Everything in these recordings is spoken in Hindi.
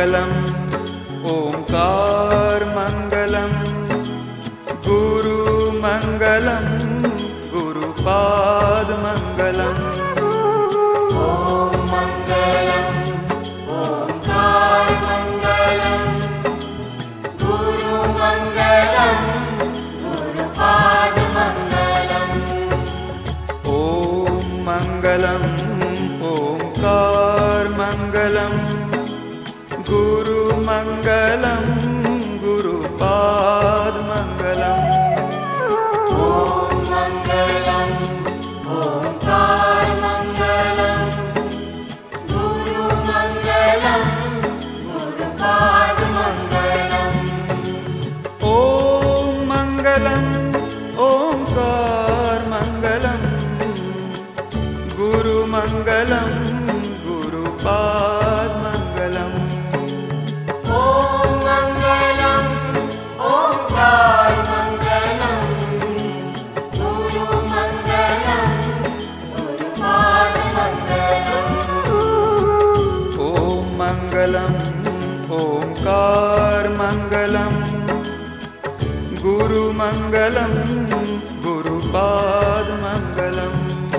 मङ्गलम् ओंकार मङ्गलम् गुरु मङ्गलम् गुरुपाद मङ्गलम्। मङ्गलम् ओंकार मङ्गलम् गुरु मङ्गलम् गुरुपाद मङ्गलम्। मङ्गलम् ओंकार मङ्गलम् गुरु मङ्गलम् गुरुपाद मङ्गलम्। ॐ मङ्गलम् ओंकार मङ्गलम् गुरु मङ्गलम् गुरुपाद मङ्गलम्। ॐ मङ्गलम् ओंकार मङ्गलम् गुरु मङ्गलम् गुरुपाद मङ्गलम्। ॐ मङ्गलम् ओंकार मङ्गलम् गुरु मङ्गलम् गुरुपाद मङ्गलम्।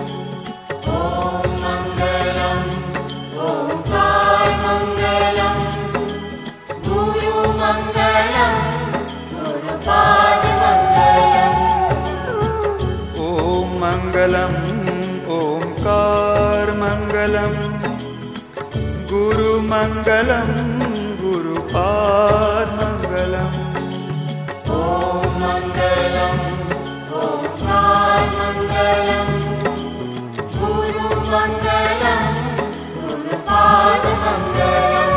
मङ्गलम् ओंकार मङ्गलम् गुरु मङ्गलम् गुरुपाद मङ्गलम्। ॐ मङ्गलम् ओंकार मङ्गलम् गुरु मङ्गलम् गुरुपाद मङ्गलम्।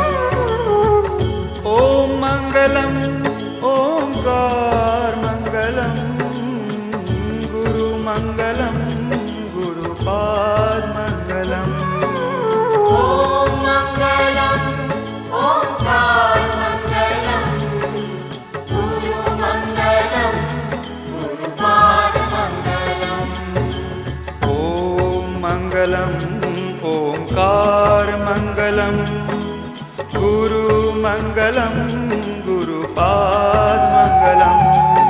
ॐ मङ्गलम् ओंकार मङ्गलम् गुरु मङ्गलम् गुरुपाद मङ्गलम्। ॐ मङ्गलम् ओंकार मङ्गलम् गुरु मङ्गलम् गुरुपाद मङ्गलम्। ॐ मङ्गलम् ओंकार मङ्गलम् गुरु मङ्गलम् गुरुपाद मङ्गलम्।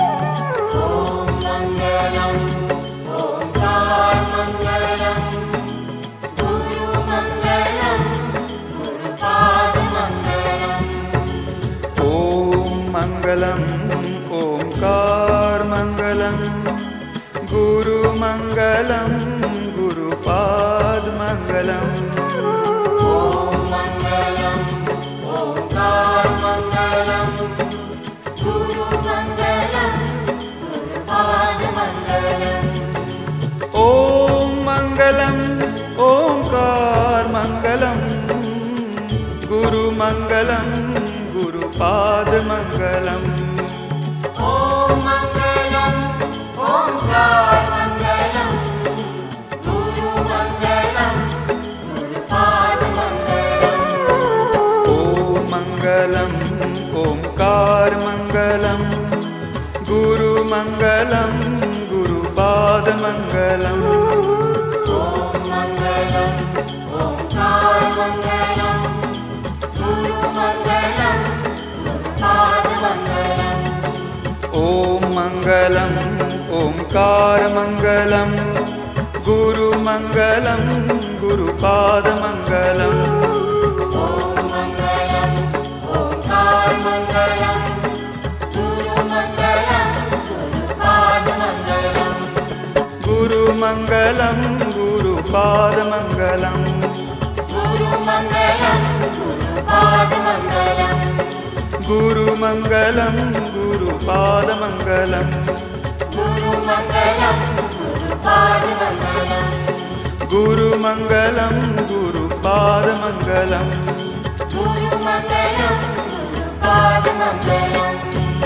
मङ्गलम् ओंकार मङ्गलम् गुरु मङ्गलम् गुरुपाद मङ्गलम्। ॐ मङ्गलम् ओंकार मङ्गलम् गुरु मङ्गलम् गुरुपाद मङ्गलम्। ॐ मङ्गलम् ओंकार मङ्गलम् गुरु मङ्गलम् गुरुपाद मङ्गलम्। ॐ मङ्गलम् ओंकार मङ्गलम् गुरु मङ्गलम् गुरुपाद मङ्गलम्। ॐ मङ्गलम् ओंकार मङ्गलम् गुरु मङ्गलम् गुरुपाद मङ्गलम्। ॐ मङ्गलम् ओंकार मङ्गलम् गुरु मङ्गलम् गुरुपाद मङ्गलम्। ॐ मङ्गलम् ओंकार मङ्गलम् गुरु मङ्गलम् गुरुपाद मङ्गलम्। ॐ मङ्गलम् ओंकार मङ्गलम् गुरु मङ्गलम् गुरुपाद मङ्गलम्। गुरु मङ्गलम् गुरुपाद मङ्गलम्। गुरु मङ्गलम् गुरुपाद मङ्गलम्। गुरु मङ्गलम् गुरुपाद मङ्गलम्। गुरु मङ्गलम् गुरुपाद मङ्गलम्। गुरु मङ्गलम् गुरुपाद मङ्गलम्। गुरु मङ्गलम् गुरुपाद मङ्गलम्।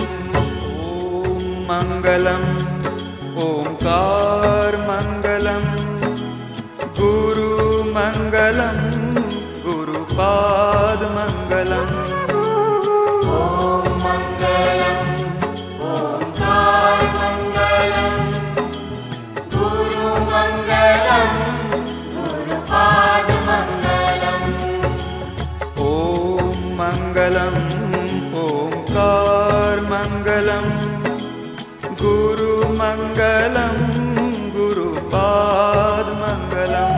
ॐ मङ्गलम् ओंकार मङ्गलम् गुरु मङ्गलम् गुरुपाद मङ्गलम्। ॐ मङ्गलम् ओंकार मङ्गलम् गुरु मङ्गलम् गुरुपाद मङ्गलम्। ॐ मङ्गलम् मङ्गलम् ओङ्कारमङ्गलं गुरुमङ्गलं गुरुपादमङ्गलम्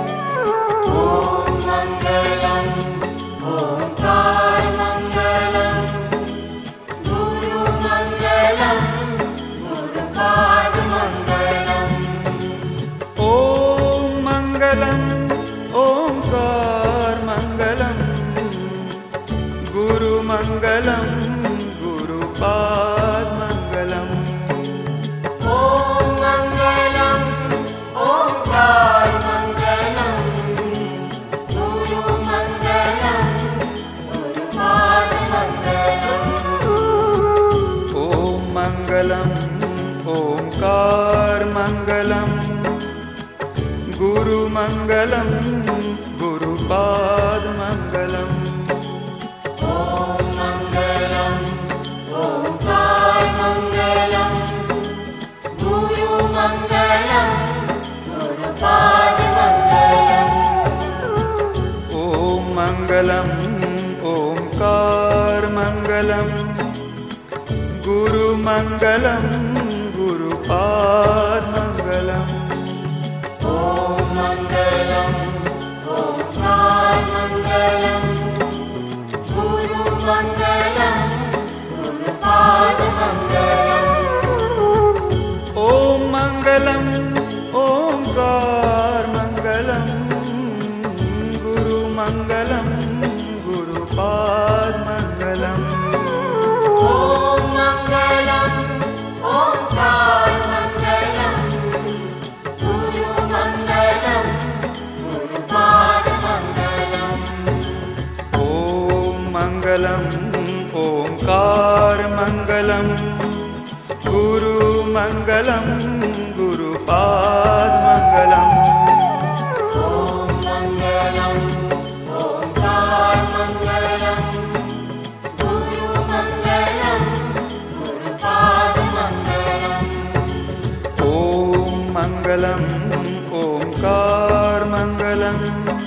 गुरुमङ्गलं गुरुपादमङ्गलम् ॐ मङ्गलं ओङ्कारमङ्गलं गुरुमङ्गलं गुरुपादमङ्गलम् ॐ मङ्गलं ओङ्कारमङ्गलं गुरुमङ्गलं गुरुपादमङ्गलम् मङ्गलं ओङ्कारमङ्गलं गुरुमङ्गलं गुरुपादमङ्गलम् ॐ मङ्गलं ओङ्कारमङ्गलं गुरुमङ्गलं गुरुपादमङ्गलम् ॐ मङ्गलं ओङ्कारमङ्गलं गुरुमङ्गलं गुरुपादमङ्गलम् ॐ मङ्गलं ओङ्कारमङ्गलं गुरुमङ्गलं गुरुपादमङ्गलम् ॐ मङ्गलं ओङ्कारमङ्गलं गुरुमङ्गलं गुरुपादमङ्गलम् मङ्गलं ओङ्कारमङ्गलं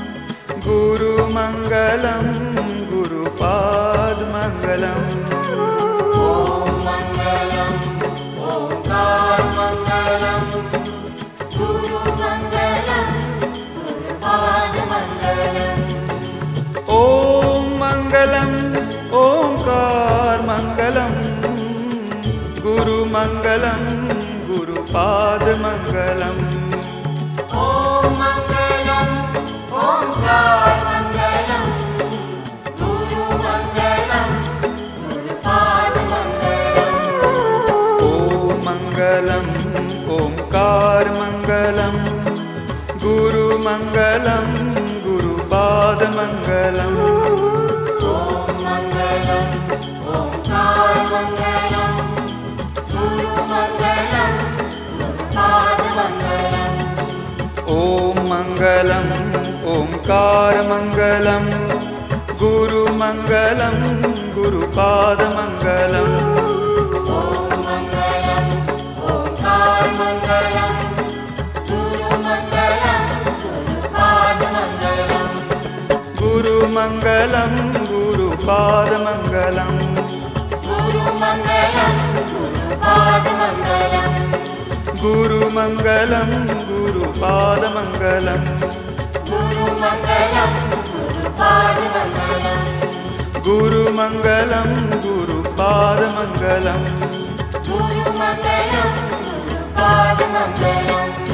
गुरुमङ्गलं गुरुपादमङ्गलम् ॐ मङ्गलं ओङ्कारमङ्गलं गुरुमङ्गलं गुरुपादमङ्गलम् ॐ मङ्गलं ओङ्कारमङ्गलं गुरुमङ्गलं गुरुपादमङ्गलम् ॐ मङ्गलं ओङ्कारमङ्गलं गुरुमङ्गलं गुरुपादमङ्गलम् ॐ मङ्गलं ओङ्कारमङ्गलं गुरुमङ्गलं गुरुपादमङ्गलम् गुरुमङ्गलं गुरुपादमङ्गलम् गुरुमङ्गलं गुरुपादमङ्गलम् गुरुमङ्गलं गुरुपादमङ्गलम् गुरुमङ्गलं गुरुपादमङ्गलम्